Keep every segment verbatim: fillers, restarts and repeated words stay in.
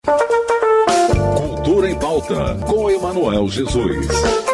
Cultura em Pauta, com Emanuel Jesus.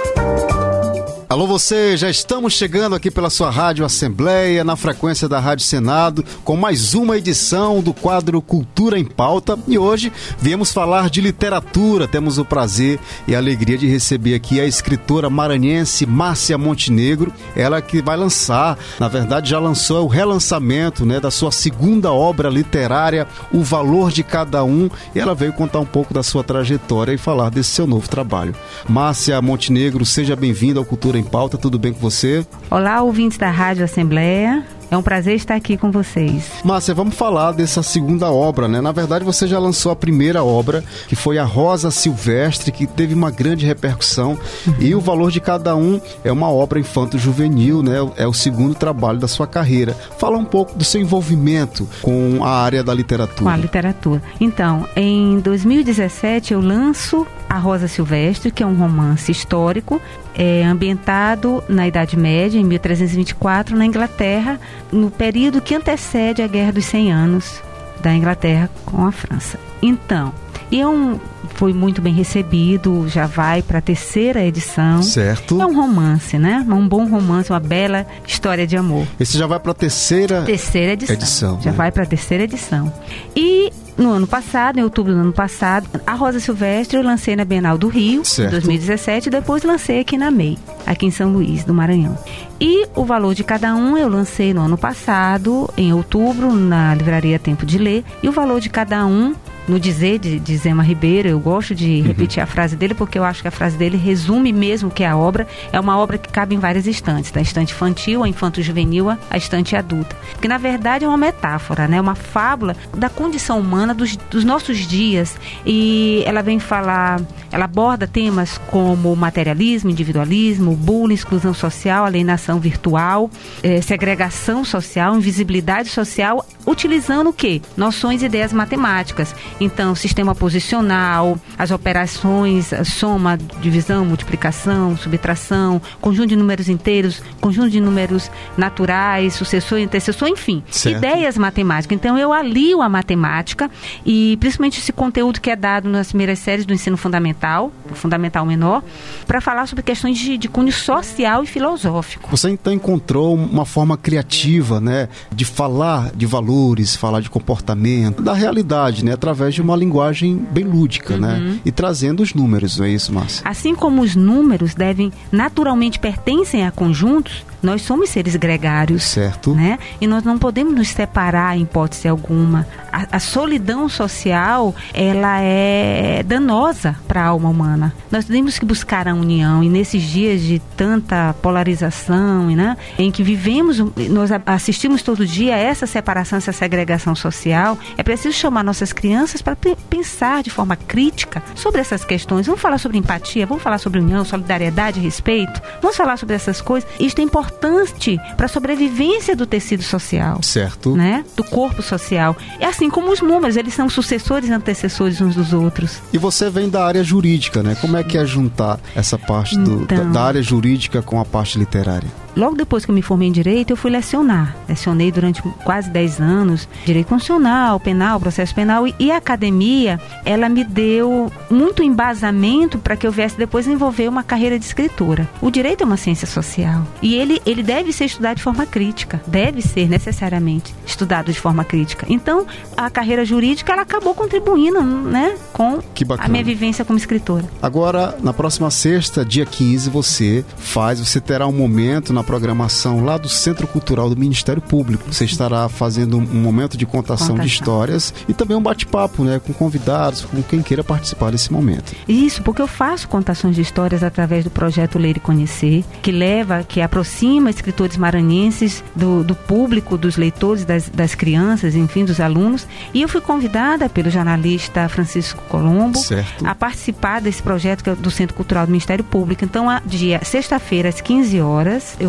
Alô você, já estamos chegando aqui pela sua Rádio Assembleia, na frequência da Rádio Senado, com mais uma edição do quadro Cultura em Pauta. E hoje viemos falar de literatura. Temos o prazer e a alegria de receber aqui a escritora maranhense Márcia Montenegro. Ela que vai lançar, na verdade já lançou o relançamento, né, da sua segunda obra literária, O Valor de Cada Um. E ela veio contar um pouco da sua trajetória e falar desse seu novo trabalho. Márcia Montenegro, seja bem-vinda ao Cultura em Pauta, tudo bem com você? Olá, ouvintes da Rádio Assembleia. É um prazer estar aqui com vocês. Márcia, vamos falar dessa segunda obra, né? Na verdade, você já lançou a primeira obra, que foi A Rosa Silvestre, que teve uma grande repercussão. Uhum. E O Valor de Cada Um é uma obra infanto-juvenil, né? É o segundo trabalho da sua carreira. Fala um pouco do seu envolvimento com a área da literatura. Com a literatura. Então, em dois mil e dezessete, eu lanço A Rosa Silvestre, que é um romance histórico, é ambientado na Idade Média, em mil trezentos e vinte e quatro, na Inglaterra, no período que antecede a Guerra dos cem Anos da Inglaterra com a França. Então, e é um, foi muito bem recebido, já vai para a terceira edição. Certo. É um romance, né? Um bom romance, uma bela história de amor. Esse já vai para a terceira, terceira edição. edição já né? vai para a terceira edição. E no ano passado, em outubro do ano passado, A Rosa Silvestre eu lancei na Bienal do Rio, certo. em dois mil e dezessete, e depois lancei aqui na M E I, aqui em São Luís, do Maranhão. E O Valor de Cada Um eu lancei no ano passado, em outubro, na livraria Tempo de Ler, e O Valor de Cada Um, no dizer de, de Zema Ribeiro, eu gosto de repetir uhum. a frase dele, porque eu acho que a frase dele resume mesmo o que é a obra. É uma obra que cabe em várias estantes, da estante infantil, a infanto-juvenil, a estante adulta. Porque, na verdade, é uma metáfora, né? Uma fábula da condição humana dos, dos nossos dias. E ela vem falar, ela aborda temas como materialismo, individualismo, bullying, exclusão social, alienação virtual, eh, segregação social, invisibilidade social, utilizando o quê? Noções e ideias matemáticas. Então, sistema posicional, as operações, a soma, divisão, multiplicação, subtração, conjunto de números inteiros, conjunto de números naturais, sucessor e antecessor, enfim, certo. Ideias matemáticas. Então, eu alio a matemática e principalmente esse conteúdo que é dado nas primeiras séries do ensino fundamental, do fundamental menor, para falar sobre questões de, de cunho social e filosófico. Você então encontrou uma forma criativa, né, de falar de valores, falar de comportamento, da realidade, né, através de uma linguagem bem lúdica, uhum. né? E trazendo os números, não é isso, Márcia? Assim como os números devem, naturalmente pertencem a conjuntos, nós somos seres gregários. Certo. Né? E nós não podemos nos separar em hipótese alguma. A, a solidão social, ela é danosa para a alma humana. Nós temos que buscar a união, e nesses dias de tanta polarização, né, em que vivemos, nós assistimos todo dia a essa separação, essa segregação social, é preciso chamar nossas crianças para p- pensar de forma crítica sobre essas questões. Vamos falar sobre empatia, vamos falar sobre união, solidariedade, respeito, vamos falar sobre essas coisas. Isso é importante para a sobrevivência do tecido social. Certo. Né? Do corpo social. É assim como os números, eles são sucessores e antecessores uns dos outros. E você vem da área jurídica, né? Como é que é juntar essa parte do, então, da, da área jurídica com a parte literária? Logo depois que eu me formei em Direito, eu fui lecionar. Lecionei durante quase dez anos Direito Constitucional, Penal, Processo Penal. E, e a academia, ela me deu muito embasamento para que eu viesse depois desenvolver uma carreira de escritora. O Direito é uma ciência social. E ele, ele deve ser estudado de forma crítica. Deve ser, necessariamente, estudado de forma crítica. Então, a carreira jurídica, ela acabou contribuindo, né, com a minha vivência como escritora. Agora, na próxima sexta, dia quinze, você faz, você terá um momento na programação lá do Centro Cultural do Ministério Público. Você estará fazendo um momento de contação, contação. de histórias e também um bate-papo, né, com convidados, com quem queira participar desse momento. Isso, porque eu faço contações de histórias através do projeto Ler e Conhecer, que leva, que aproxima escritores maranhenses do, do público, dos leitores, das, das crianças, enfim, dos alunos. E eu fui convidada pelo jornalista Francisco Colombo, certo, a participar desse projeto que é do Centro Cultural do Ministério Público. Então, a dia sexta-feira, às quinze horas, eu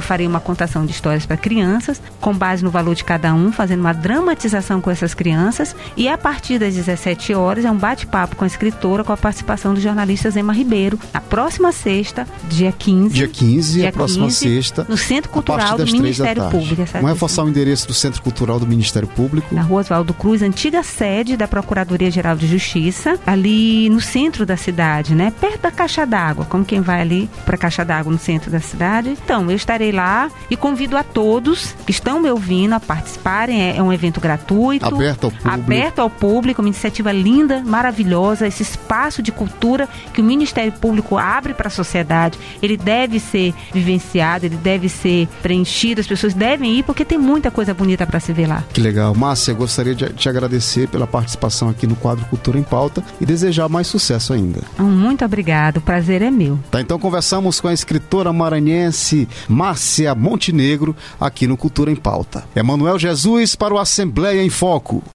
farei uma contação de histórias para crianças, com base no valor de cada um, fazendo uma dramatização com essas crianças, e a partir das dezessete horas é um bate-papo com a escritora, com a participação do jornalista Zema Ribeiro, na próxima sexta, dia quinze. Dia quinze, dia a próxima quinze, sexta. No Centro Cultural do Ministério Público. Vamos reforçar o endereço do Centro Cultural do Ministério Público. Na Rua Oswaldo Cruz, antiga sede da Procuradoria-Geral de Justiça, ali no centro da cidade, né? Perto da Caixa d'Água, como quem vai ali para a Caixa d'Água no centro da cidade. Então, eu estarei lá e convido a todos que estão me ouvindo a participarem. É, é um evento gratuito. Aberto ao público. Aberto ao público, uma iniciativa linda, maravilhosa, esse espaço de cultura que o Ministério Público abre para a sociedade. Ele deve ser vivenciado, ele deve ser preenchido, as pessoas devem ir porque tem muita coisa bonita para se ver lá. Que legal. Márcia, gostaria de te agradecer pela participação aqui no quadro Cultura em Pauta e desejar mais sucesso ainda. Muito obrigado, o prazer é meu. Tá, então conversamos com a escritora maranhense Márcia Montenegro aqui no Cultura em Pauta. Emanuel Jesus para o Assembleia em Foco.